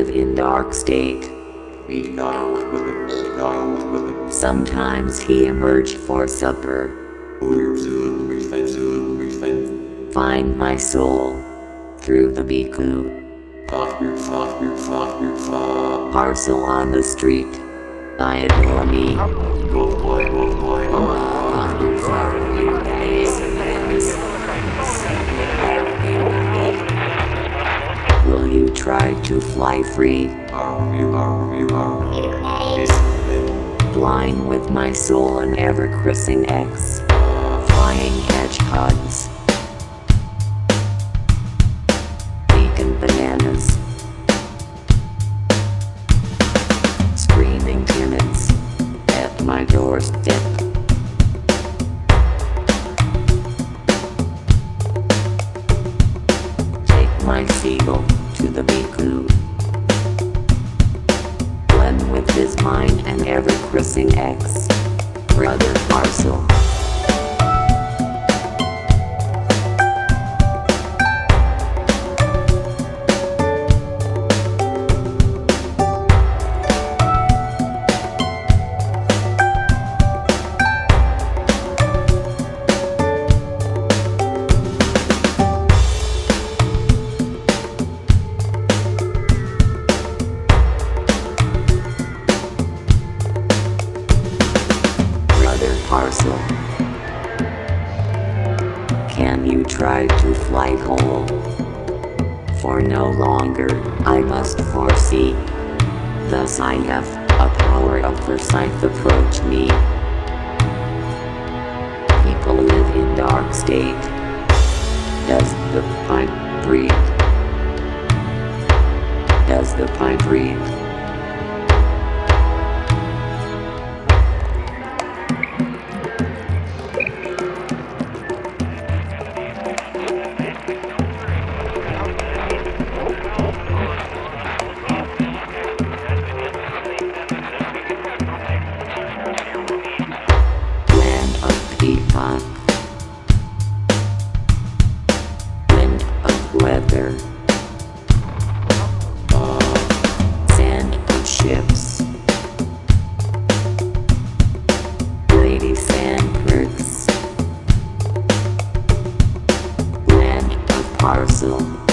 live in dark state. Sometimes he emerged for supper. Find my soul through the Bhikkhu. Parcel on the street. I adore me. Will you try to fly free? Flying with my soul and ever-christening X. Flying hedgehogs. Vegan bananas. Screaming tenants at my doorstep. Take my seagull to the Bhikkhu. Blend with his mind and ever-christening X. Brother Parcel. Parcel. Can you try to fly whole? For no longer I must foresee. Thus I have a power of foresight approach me. People live in dark state. Does the pipe breathe? Does the pipe breathe? Peacock. Wind of weather. Sand of ships. Lady Sandbergs. Land of Parcel.